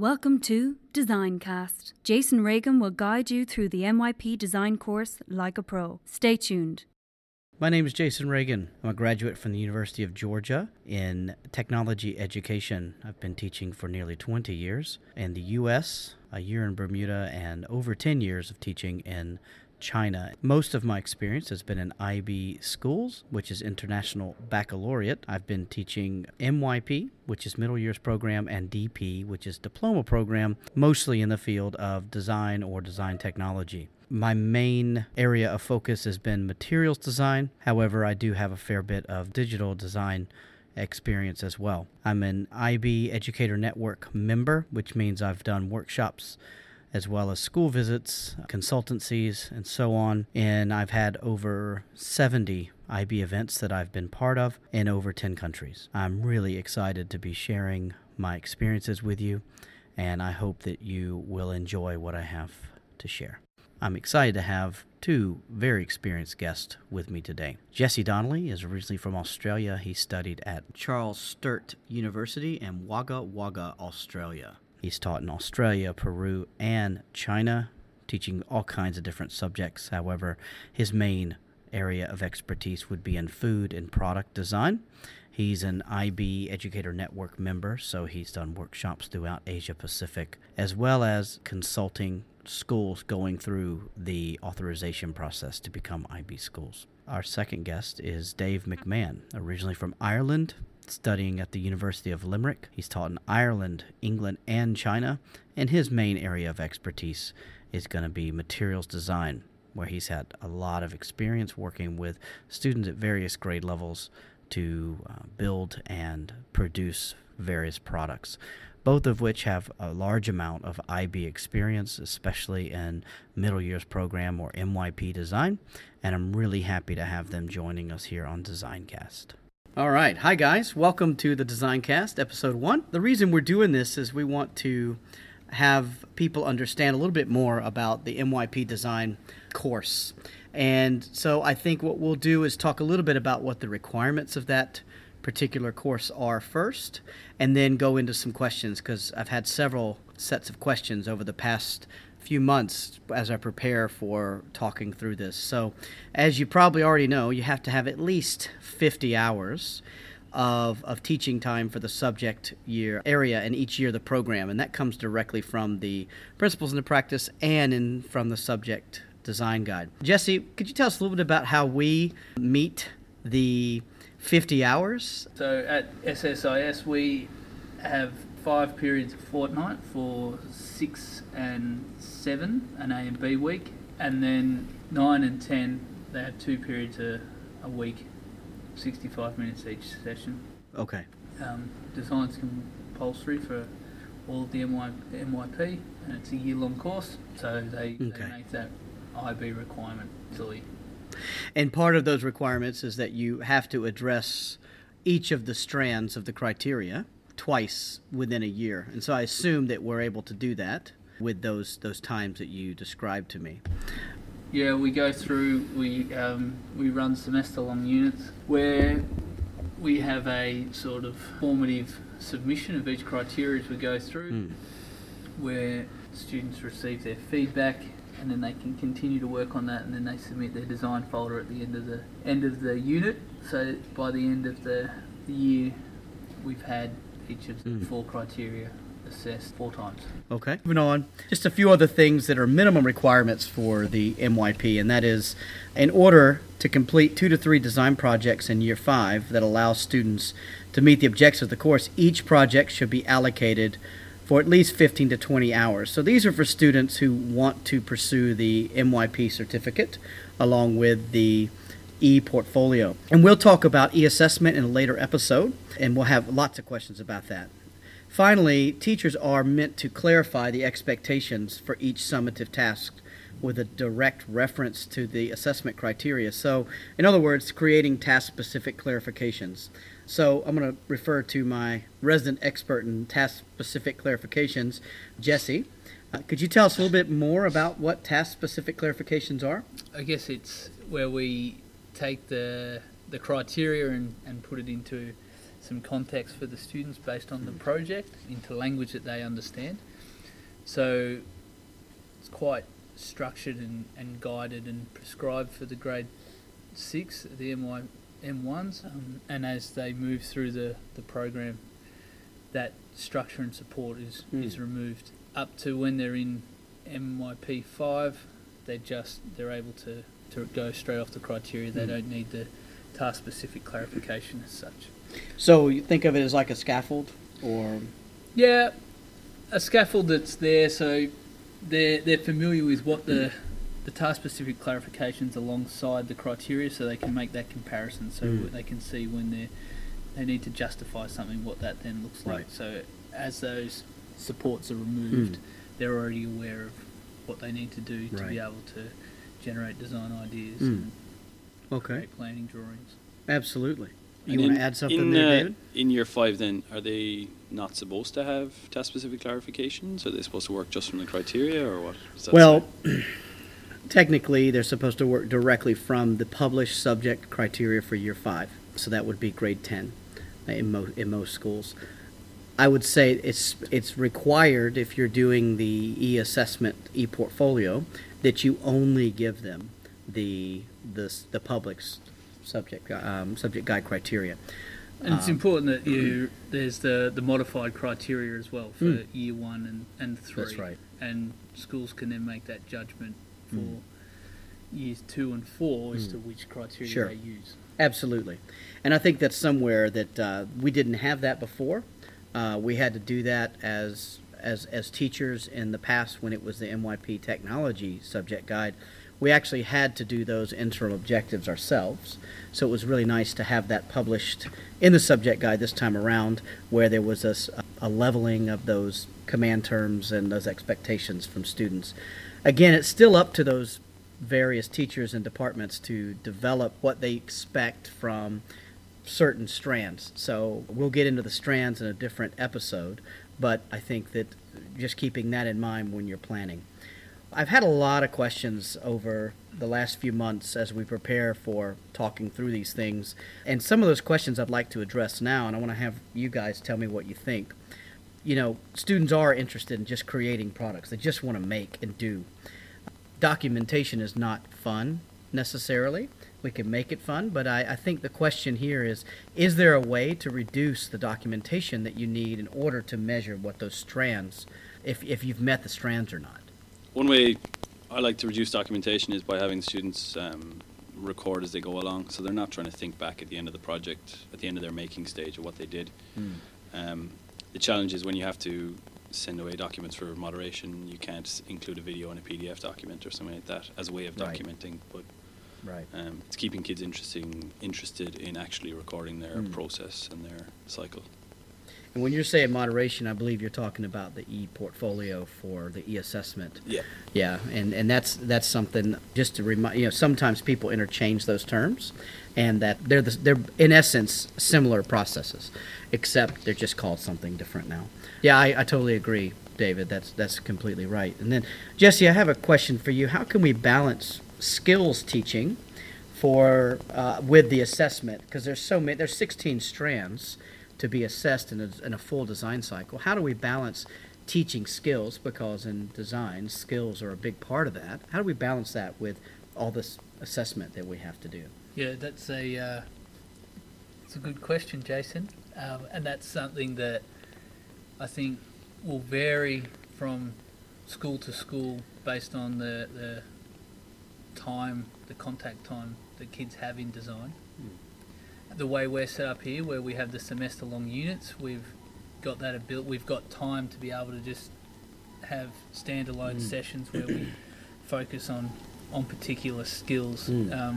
Welcome to DesignCast. Jason Reagan will guide you through the MYP design course like a pro. Stay tuned. My name is Jason Reagan. I'm a graduate from the University of Georgia in technology education. I've been teaching for nearly 20 years in the U.S., a year in Bermuda, and over 10 years of teaching in China. Most of my experience has been in IB schools, which is International Baccalaureate. I've been teaching MYP, which is Middle Years Program, and DP, which is Diploma Program, mostly in the field of design or design technology. My main area of focus has been materials design. However, I do have a fair bit of digital design experience as well. I'm an IB Educator Network member, which means I've done workshops as well as school visits, consultancies, and so on. And I've had over 70 IB events that I've been part of in over 10 countries. I'm really excited to be sharing my experiences with you, and I hope that you will enjoy what I have to share. I'm excited to have two very experienced guests with me today. Jesse Donnelly is originally from Australia. He studied at Charles Sturt University in Wagga Wagga, Australia. He's taught in Australia, Peru, and China, teaching all kinds of different subjects. However, his main area of expertise would be in food and product design. He's an IB Educator Network member, so he's done workshops throughout Asia Pacific, as well as consulting schools going through the authorization process to become IB schools. Our second guest is Dave McMahon, originally from Ireland, studying at the University of Limerick. He's taught in Ireland, England, and China, and his main area of expertise is going to be materials design, where he's had a lot of experience working with students at various grade levels to build and produce various products, both of which have a large amount of IB experience, especially in Middle Years Program or MYP design, and I'm really happy to have them joining us here on DesignCast. All right. Hi, guys. Welcome to the DesignCast, Episode 1. The reason we're doing this is we want to have people understand a little bit more about the MYP design course. And so I think what we'll do is talk a little bit about what the requirements of that particular course are first, and then go into some questions, because I've had several sets of questions over the past few months as I prepare for talking through this. So as you probably already know, you have to have at least 50 hours of teaching time for the subject year area in each year of the program, and that comes directly from the Principles in the Practice and from the subject design guide. Jesse, could you tell us a little bit about how we meet the 50 hours? So at SSIS we have 5 periods a fortnight for 6 and 7, an A and B week, and then 9 and 10 they have 2 periods a week, 65 minutes each session. Okay. Design's compulsory for all of the MYP, and it's a year-long course, so they make that IB requirement silly. And part of those requirements is that you have to address each of the strands of the criteria twice within a year. And so I assume that we're able to do that with those times that you described to me. Yeah, we go through, we run semester-long units where we have a sort of formative submission of each criteria as we go through, where students receive their feedback, and then they can continue to work on that, and then they submit their design folder at the end of the unit. So by the end of the year, we've had each of the 4 criteria assessed 4 times. Okay. Moving on, just a few other things that are minimum requirements for the MYP, and that is, in order to complete 2 to 3 design projects in year 5 that allow students to meet the objectives of the course, each project should be allocated for at least 15 to 20 hours. So these are for students who want to pursue the MYP certificate along with the e-portfolio. And we'll talk about e-assessment in a later episode, and we'll have lots of questions about that. Finally, teachers are meant to clarify the expectations for each summative task with a direct reference to the assessment criteria. So, in other words, creating task-specific clarifications. So I'm going to refer to my resident expert in task-specific clarifications, Jesse. Could you tell us a little bit more about what task-specific clarifications are? I guess it's where we take the criteria and put it into some context for the students based on the project, into language that they understand. So it's quite structured and guided and prescribed for the grade 6, the M1s, and as they move through the program, that structure and support is removed. Up to when they're in MYP 5, they're able to go straight off the criteria. They don't need the task-specific clarification as such. So you think of it as like a scaffold, or? Yeah, a scaffold that's there, so they're familiar with what the task-specific clarifications alongside the criteria, so they can make that comparison, so they can see when they need to justify something, what that then looks like. Right. So as those supports are removed, they're already aware of what they need to do to be able to generate design ideas and create planning drawings. Absolutely. You want to add something there, David? In year 5 then, are they not supposed to have task-specific clarifications? Are they supposed to work just from the criteria, or what? Well, technically they're supposed to work directly from the published subject criteria for year 5. So that would be grade 10 in most schools. I would say it's required, if you're doing the e-assessment, e-portfolio, that you only give them the public's subject guide criteria. And it's important that there's the modified criteria as well for year 1 and 3. That's right. And schools can then make that judgment for years 2 and 4 as to which criteria they use. Absolutely. And I think that's somewhere that we didn't have that before. We had to do that as teachers in the past when it was the MYP technology subject guide. We actually had to do those internal objectives ourselves. So it was really nice to have that published in the subject guide this time around, where there was a leveling of those command terms and those expectations from students. Again, it's still up to those various teachers and departments to develop what they expect from certain strands. So we'll get into the strands in a different episode, but I think that just keeping that in mind when you're planning. I've had a lot of questions over the last few months as we prepare for talking through these things, and some of those questions I'd like to address now, and I want to have you guys tell me what you think. You know, students are interested in just creating products. They just want to make and do. Documentation is not fun necessarily. We can make it fun, but I think the question here is there a way to reduce the documentation that you need in order to measure what those strands, if you've met the strands or not? One way I like to reduce documentation is by having students record as they go along, so they're not trying to think back at the end of the project, at the end of their making stage of what they did. The challenge is when you have to send away documents for moderation, you can't include a video in a PDF document or something like that as a way of documenting, but it's keeping kids interested in actually recording their process and their cycle. And when you're saying moderation, I believe you're talking about the e-portfolio for the e-assessment. Yeah. Yeah, and that's something just to remind, sometimes people interchange those terms, and that they're in essence similar processes, except they're just called something different now. Yeah, I totally agree, David. That's completely right. And then, Jesse, I have a question for you. How can we balance skills teaching with the assessment? Because there's 16 strands to be assessed in a full design cycle. How do we balance teaching skills, because in design, skills are a big part of that? How do we balance that with all this assessment that we have to do? Yeah, it's a good question, Jason. And that's something that I think will vary from school to school based on the time, the contact time that kids have in design. The way we're set up here, where we have the semester-long units, we've got we've got time to be able to just have standalone sessions where we focus on particular skills,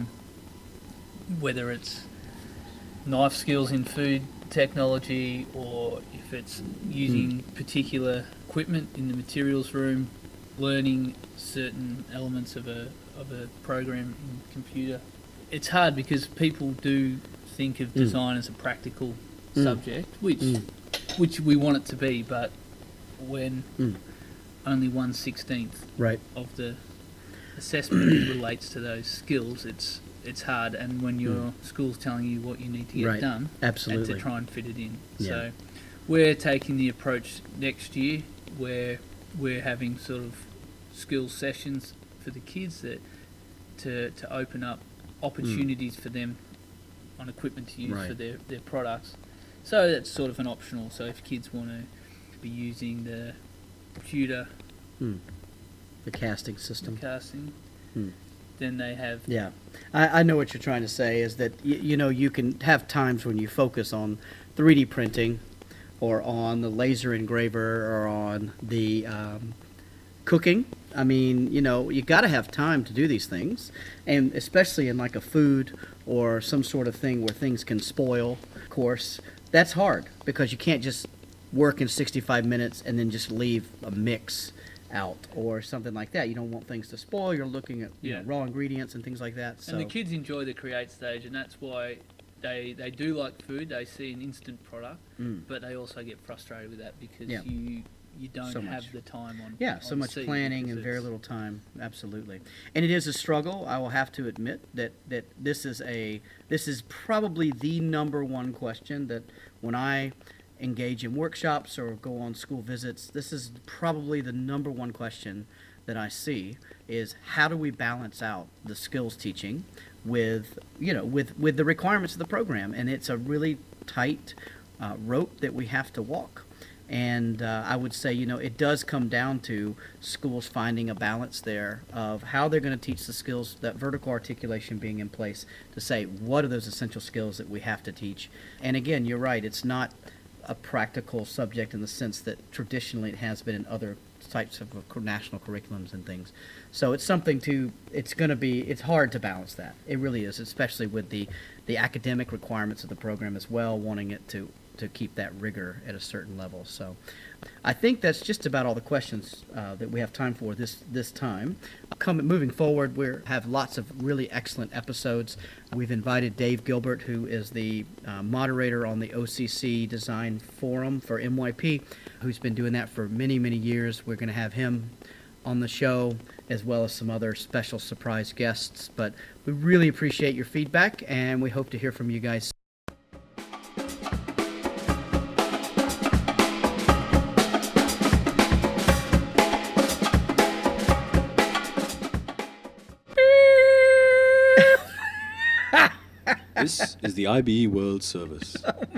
whether it's knife skills in food technology, or if it's using particular equipment in the materials room, learning certain elements of a program in computer. It's hard because people do think of design as a practical subject, which we want it to be, but when only 1/16 of the assessment relates to those skills, it's hard. And when your school's telling you what you need to get done, absolutely, and to try and fit it in. So we're taking the approach next year where we're having sort of skills sessions for the kids that to open up opportunities for them on equipment to use Right. for their products. So that's sort of an optional. So if kids want to be using the computer The casting system. casting, Hmm. then they have Yeah, I know what you're trying to say is that, you can have times when you focus on 3D printing or on the laser engraver or on the cooking. I mean, you got to have time to do these things, and especially in like a food or some sort of thing where things can spoil, of course, that's hard because you can't just work in 65 minutes and then just leave a mix out or something like that. You don't want things to spoil. You're looking at Yeah. raw ingredients and things like that. So and the kids enjoy the create stage, and that's why they do like food. They see an instant product, but they also get frustrated with that because Yeah. you don't So have much. the time on. yeah, so on much scene planning because and very it's- little time. Absolutely, and it is a struggle. I will have to admit that this is probably the number one question that when I engage in workshops or go on school visits, this is probably the number one question that I see is how do we balance out the skills teaching with the requirements of the program, and it's a really tight rope that we have to walk. And I would say, it does come down to schools finding a balance there of how they're going to teach the skills, that vertical articulation being in place to say, what are those essential skills that we have to teach? And again, you're right, it's not a practical subject in the sense that traditionally it has been in other types of national curriculums and things. So it's something it's hard to balance that. It really is, especially with the academic requirements of the program as well, wanting it to keep that rigor at a certain level. So I think that's just about all the questions that we have time for this time. Moving forward, we have lots of really excellent episodes. We've invited Dave Gilbert, who is the moderator on the OCC Design Forum for MYP, who's been doing that for many, many years. We're going to have him on the show, as well as some other special surprise guests. But we really appreciate your feedback, and we hope to hear from you guys. This is the IBE World Service. Oh